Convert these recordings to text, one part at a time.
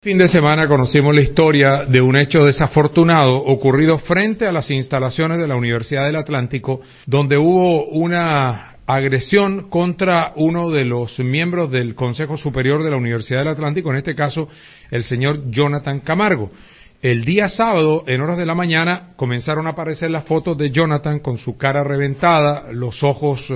Fin de semana conocimos la historia de un hecho desafortunado ocurrido frente a las instalaciones de la Universidad del Atlántico, donde hubo una agresión contra uno de los miembros del Consejo Superior de la Universidad del Atlántico, en este caso el señor Jonathan Camargo. El día sábado, en horas de la mañana, comenzaron a aparecer las fotos de Jonathan con su cara reventada, los ojos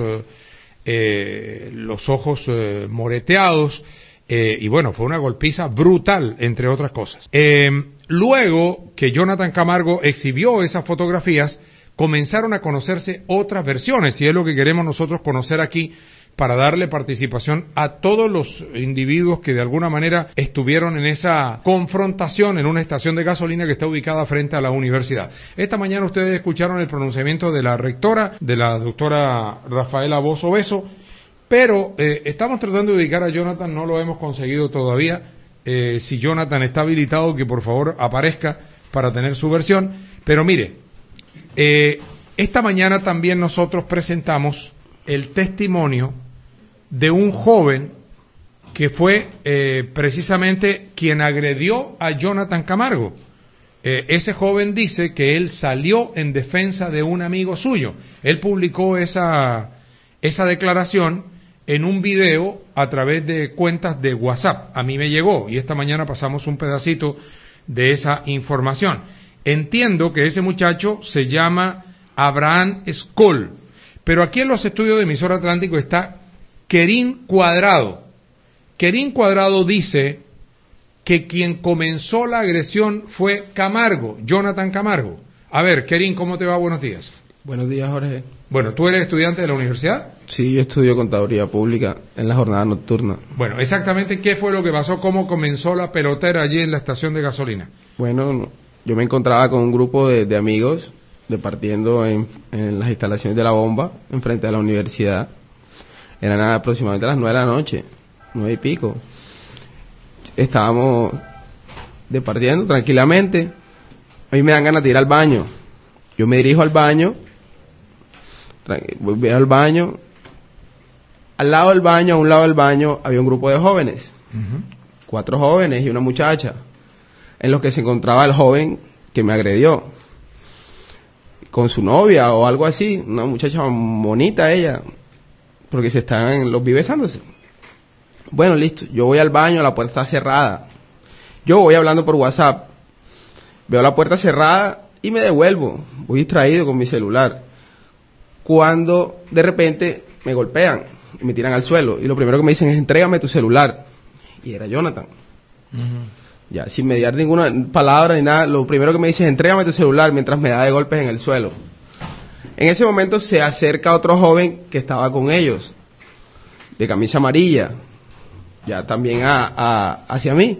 moreteados. Y bueno, fue una golpiza brutal, entre otras cosas. Luego que Jonathan Camargo exhibió esas fotografías, comenzaron a conocerse otras versiones, y es lo que queremos nosotros conocer aquí para darle participación a todos los individuos que de alguna manera estuvieron en esa confrontación en una estación de gasolina que está ubicada frente a la universidad. Esta mañana ustedes escucharon el pronunciamiento de la rectora, de la doctora Rafaela Bozo Beso, pero estamos tratando de ubicar a Jonathan, no lo hemos conseguido todavía. Si Jonathan está habilitado, que por favor aparezca para tener su versión. Pero mire, esta mañana también nosotros presentamos el testimonio de un joven que fue precisamente quien agredió a Jonathan Camargo. Ese joven dice que él salió en defensa de un amigo suyo. Él publicó esa declaración en un video a través de cuentas de WhatsApp. A mí me llegó y esta mañana pasamos un pedacito de esa información. Entiendo que ese muchacho se llama Abraham Skoll, pero aquí en los estudios de Emisora Atlántico está Kerín Cuadrado. Kerín Cuadrado dice que quien comenzó la agresión fue Camargo, Jonathan Camargo. A ver, Kerín, ¿cómo te va? Buenos días. Buenos días, Jorge. Bueno, ¿tú eres estudiante de la universidad? Sí, yo estudio Contaduría Pública en la jornada nocturna. Bueno, exactamente, ¿qué fue lo que pasó? ¿Cómo comenzó la pelotera allí en la estación de gasolina? Bueno, yo me encontraba con un grupo de amigos departiendo en las instalaciones de la bomba, enfrente de la universidad. Eran aproximadamente las 9 de la noche, 9 y pico. Estábamos departiendo tranquilamente. A mí me dan ganas de ir al baño. Yo me dirijo al baño. Voy al baño. Al lado del baño, a un lado del baño, había un grupo de jóvenes. 4 jóvenes y una muchacha, en los que se encontraba el joven que me agredió, con su novia o algo así, una muchacha bonita ella, porque los vi besándose. Bueno, listo, yo voy al baño, la puerta está cerrada. Yo voy hablando por WhatsApp, veo la puerta cerrada y me devuelvo, voy distraído con mi celular. Cuando de repente me golpean y me tiran al suelo, y lo primero que me dicen es: entrégame tu celular. Y era Jonathan. Ya, sin mediar ninguna palabra ni nada, lo primero que me dicen es: entrégame tu celular, mientras me da de golpes en el suelo. En ese momento se acerca otro joven que estaba con ellos, de camisa amarilla, ya también hacia mí.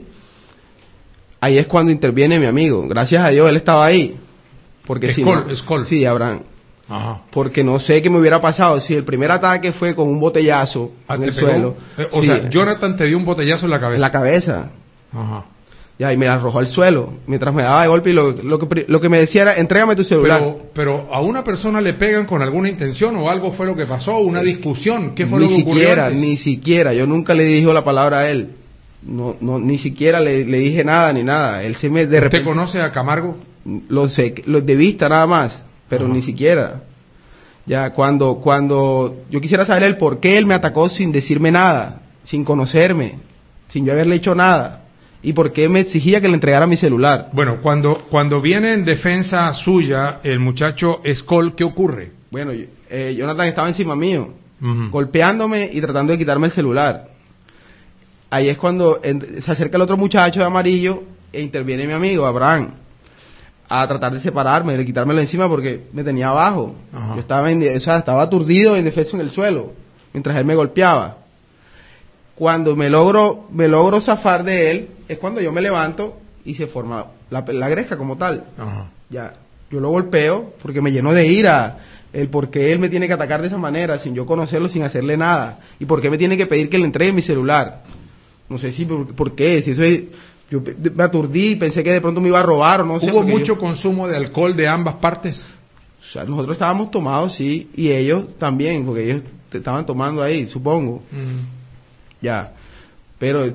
Ahí es cuando interviene mi amigo. Gracias a Dios él estaba ahí, porque Skoll. Sí, Abraham. Ajá. Porque no sé qué me hubiera pasado si el primer ataque fue con un botellazo en el suelo. O sea, Jonathan te dio un botellazo en la cabeza. En la cabeza. Ajá. Ya, y me arrojó al suelo mientras me daba de golpe, y lo que me decía era: entrégame tu celular. Pero a una persona le pegan con alguna intención, o algo fue lo que pasó, una discusión, ¿qué fue lo que ocurrió antes? Ni siquiera, yo nunca le dije la palabra a él. No, ni siquiera le dije nada ni nada. Él se me de repente. ¿Usted conoce a Camargo? Lo sé, de vista nada más, pero ni siquiera. Ya, cuando yo quisiera saber el por qué él me atacó sin decirme nada, sin conocerme, sin yo haberle hecho nada, y por qué me exigía que le entregara mi celular. Bueno, cuando viene en defensa suya el muchacho Skoll, ¿qué ocurre? Bueno, Jonathan estaba encima mío, golpeándome y tratando de quitarme el celular. Ahí es cuando se acerca el otro muchacho de amarillo e interviene mi amigo Abraham a tratar de separarme, de quitármelo encima porque me tenía abajo. Yo estaba aturdido e indefenso en el suelo mientras él me golpeaba. Cuando me logro zafar de él es cuando yo me levanto y se forma la gresca como tal. Ya, yo lo golpeo porque me llenó de ira el por qué él me tiene que atacar de esa manera sin yo conocerlo, sin hacerle nada, y por qué me tiene que pedir que le entregue mi celular. No sé si por qué, si eso es. Yo me aturdí, pensé que de pronto me iba a robar o no sé. ¿Hubo mucho consumo de alcohol de ambas partes? O sea, nosotros estábamos tomados, sí, y ellos también, porque ellos estaban tomando ahí, supongo. Ya. Pero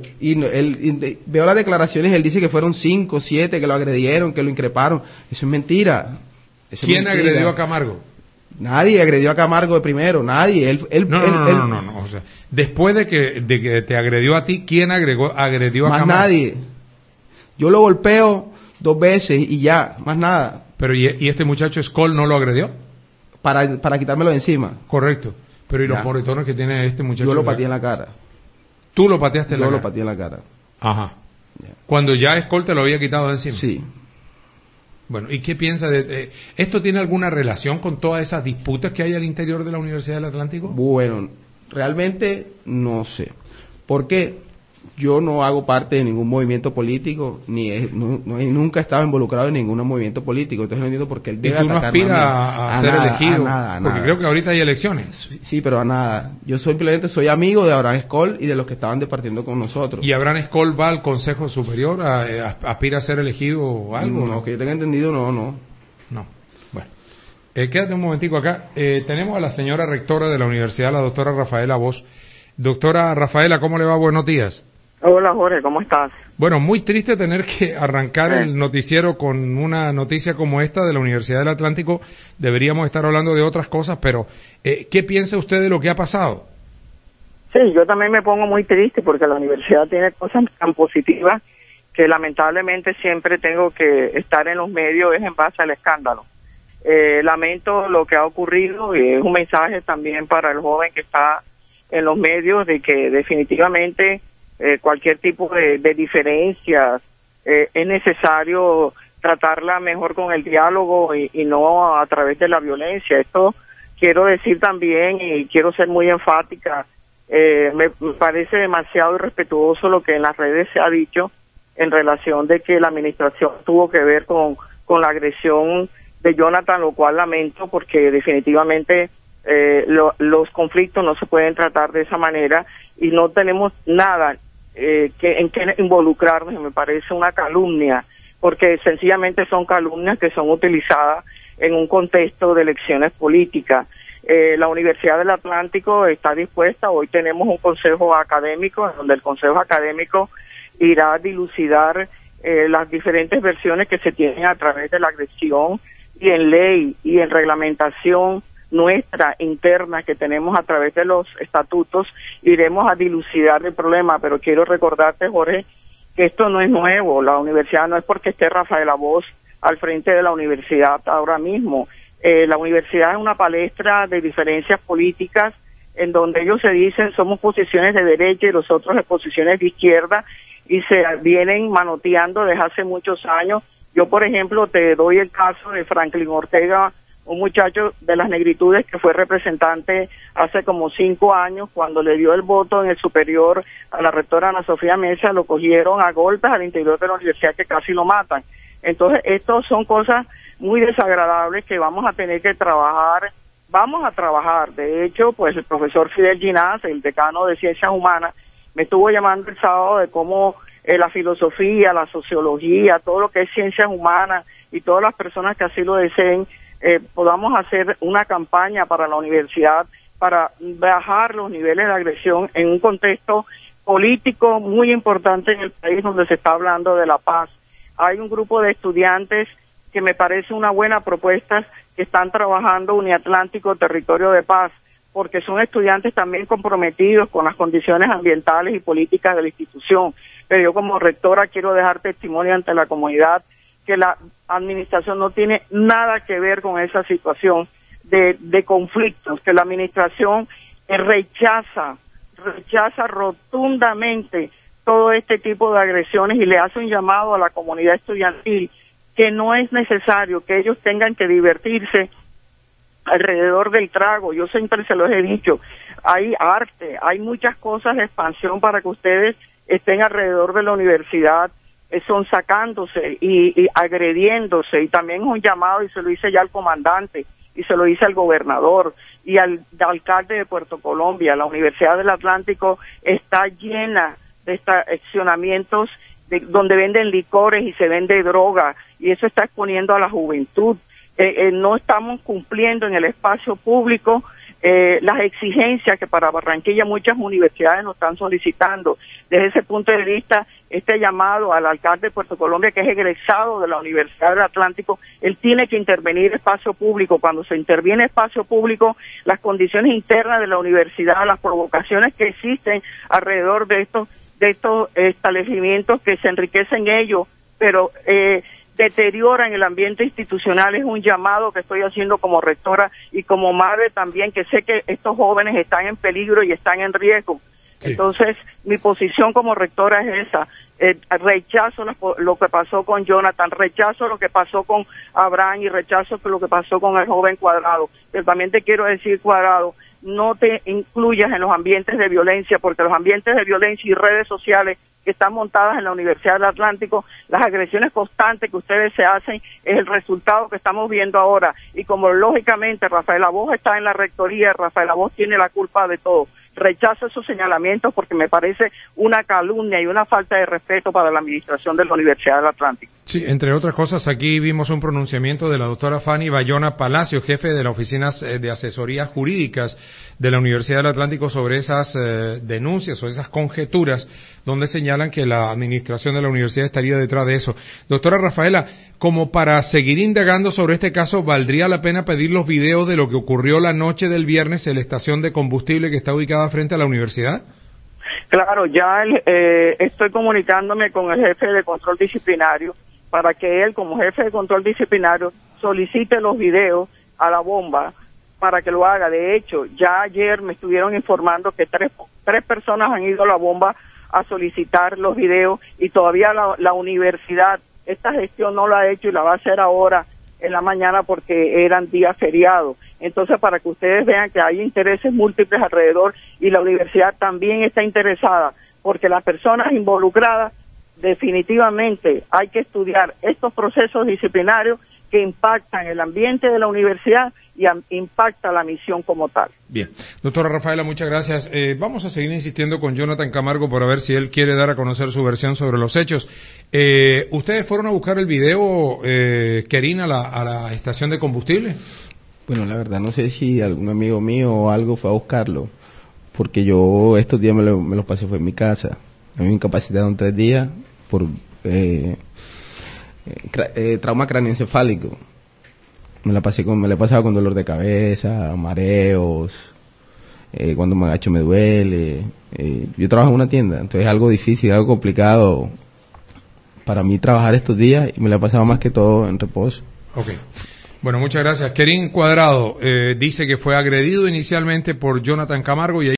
veo las declaraciones, él dice que fueron 5, 7 que lo agredieron, que lo increparon. Eso es mentira. ¿Quién agredió a Camargo? Nadie agredió a Camargo de primero, nadie. No. O sea, después de que te agredió a ti, ¿quién agredió a Camargo? Más nadie. Yo lo golpeo 2 veces y ya, más nada. Pero ¿y este muchacho Skoll no lo agredió? Para quitármelo de encima. Correcto. Pero ¿y los moretones que tiene este muchacho? Yo lo pateé en la cara. ¿Tú lo pateaste en la cara? Yo lo pateé en la cara. Ajá. Cuando ya Skoll te lo había quitado de encima. Sí. Bueno, ¿y qué piensa de esto? ¿Tiene alguna relación con todas esas disputas que hay al interior de la Universidad del Atlántico? Bueno, realmente no sé. Porque yo no hago parte de ningún movimiento político, nunca he estado involucrado en ningún movimiento político. Entonces no entiendo por qué él debe atacarme. ¿Y tú no aspiras a ser elegido? A porque nada. Creo que ahorita hay elecciones. Sí, pero a nada. Yo simplemente soy amigo de Abraham Skoll y de los que estaban departiendo con nosotros. ¿Y Abraham Skoll va al Consejo Superior? ¿Aspira a ser elegido o algo? No, que yo tenga entendido, no. No. Bueno. Quédate un momentico acá. Tenemos a la señora rectora de la universidad, la doctora Rafaela Bosch. Doctora Rafaela, ¿cómo le va? Buenos días. Hola Jorge, ¿cómo estás? Bueno, muy triste tener que arrancar el noticiero con una noticia como esta de la Universidad del Atlántico. Deberíamos estar hablando de otras cosas, pero ¿qué piensa usted de lo que ha pasado? Sí, yo también me pongo muy triste porque la universidad tiene cosas tan positivas que lamentablemente siempre tengo que estar en los medios es en base al escándalo. Lamento lo que ha ocurrido y es un mensaje también para el joven que está en los medios de que definitivamente cualquier tipo de diferencias es necesario tratarla mejor con el diálogo y no a través de la violencia. Esto quiero decir también y quiero ser muy enfática, me parece demasiado irrespetuoso lo que en las redes se ha dicho en relación de que la administración tuvo que ver con la agresión de Jonathan, lo cual lamento porque definitivamente los conflictos no se pueden tratar de esa manera y no tenemos nada en que involucrarnos. Me parece una calumnia porque sencillamente son calumnias que son utilizadas en un contexto de elecciones políticas. La Universidad del Atlántico está dispuesta, hoy tenemos un consejo académico en donde el consejo académico irá a dilucidar las diferentes versiones que se tienen a través de la agresión y en ley y en reglamentación nuestra interna que tenemos a través de los estatutos, iremos a dilucidar el problema, pero quiero recordarte, Jorge, que esto no es nuevo. La universidad no es porque esté Rafaela Bosch al frente de la universidad ahora mismo. La universidad es una palestra de diferencias políticas en donde ellos se dicen somos posiciones de derecha y los otros de posiciones de izquierda y se vienen manoteando desde hace muchos años. Yo, por ejemplo, te doy el caso de Franklin Ortega, un muchacho de las negritudes que fue representante hace como 5 años, cuando le dio el voto en el superior a la rectora Ana Sofía Mesa, lo cogieron a golpes al interior de la universidad que casi lo matan. Entonces, estas son cosas muy desagradables que vamos a tener que trabajar. De hecho, pues el profesor Fidel Ginás, el decano de Ciencias Humanas, me estuvo llamando el sábado de cómo la filosofía, la sociología, todo lo que es ciencias humanas y todas las personas que así lo deseen, podamos hacer una campaña para la universidad para bajar los niveles de agresión en un contexto político muy importante en el país donde se está hablando de la paz. Hay un grupo de estudiantes que me parece una buena propuesta que están trabajando Uniatlántico Territorio de Paz, porque son estudiantes también comprometidos con las condiciones ambientales y políticas de la institución. Pero yo como rectora quiero dejar testimonio ante la comunidad que la administración no tiene nada que ver con esa situación de conflictos, que la administración rechaza rotundamente todo este tipo de agresiones y le hace un llamado a la comunidad estudiantil que no es necesario que ellos tengan que divertirse alrededor del trago. Yo siempre se los he dicho, hay arte, hay muchas cosas de expansión para que ustedes estén alrededor de la universidad, son sacándose y agrediéndose, y también es un llamado, y se lo hice ya al comandante, y se lo hice al gobernador, y al alcalde de Puerto Colombia. La Universidad del Atlántico está llena de estacionamientos donde venden licores y se vende droga, y eso está exponiendo a la juventud. No estamos cumpliendo en el espacio público las exigencias que para Barranquilla muchas universidades nos están solicitando. Desde ese punto de vista, este llamado al alcalde de Puerto Colombia, que es egresado de la Universidad del Atlántico, él tiene que intervenir espacio público. Cuando se interviene espacio público, las condiciones internas de la universidad, las provocaciones que existen alrededor de estos establecimientos que se enriquecen ellos, pero deterioran el ambiente institucional, es un llamado que estoy haciendo como rectora y como madre también, que sé que estos jóvenes están en peligro y están en riesgo. Sí. Entonces, mi posición como rectora es esa. Rechazo lo que pasó con Jonathan, rechazo lo que pasó con Abraham y rechazo lo que pasó con el joven Cuadrado. Pero también te quiero decir, Cuadrado, no te incluyas en los ambientes de violencia, porque los ambientes de violencia y redes sociales que están montadas en la Universidad del Atlántico, las agresiones constantes que ustedes se hacen es el resultado que estamos viendo ahora. Y como lógicamente Rafael Aboj está en la rectoría, Rafael Aboj tiene la culpa de todo. Rechazo esos señalamientos porque me parece una calumnia y una falta de respeto para la administración de la Universidad del Atlántico. Sí, entre otras cosas, aquí vimos un pronunciamiento de la doctora Fanny Bayona Palacio, jefe de la Oficina de Asesorías Jurídicas de la Universidad del Atlántico, sobre esas denuncias o esas conjeturas donde señalan que la administración de la universidad estaría detrás de eso. Doctora Rafaela, como para seguir indagando sobre este caso, ¿valdría la pena pedir los videos de lo que ocurrió la noche del viernes en la estación de combustible que está ubicada frente a la universidad? Claro, ya estoy comunicándome con el jefe de control disciplinario para que él, como jefe de control disciplinario, solicite los videos a la bomba para que lo haga. De hecho, ya ayer me estuvieron informando que tres personas han ido a la bomba a solicitar los videos y todavía la universidad esta gestión no la ha hecho y la va a hacer ahora en la mañana porque eran días feriados. Entonces, para que ustedes vean que hay intereses múltiples alrededor y la universidad también está interesada, porque las personas involucradas definitivamente hay que estudiar estos procesos disciplinarios que impactan el ambiente de la universidad y impacta la misión como tal. Bien. Doctora Rafaela, muchas gracias. Vamos a seguir insistiendo con Jonathan Camargo para ver si él quiere dar a conocer su versión sobre los hechos. ¿Ustedes fueron a buscar el video, Kerin, a la estación de combustible? Bueno, la verdad no sé si algún amigo mío o algo fue a buscarlo, porque yo estos días me los pasé fue en mi casa. A mí me incapacitaron 3 días por trauma craneoencefálico. Me la he pasado con dolor de cabeza, mareos, cuando me agacho me duele. Yo trabajo en una tienda, entonces es algo difícil, algo complicado para mí trabajar estos días y me la he pasado más que todo en reposo. Okay. Bueno, muchas gracias. Kerin Cuadrado dice que fue agredido inicialmente por Jonathan Camargo y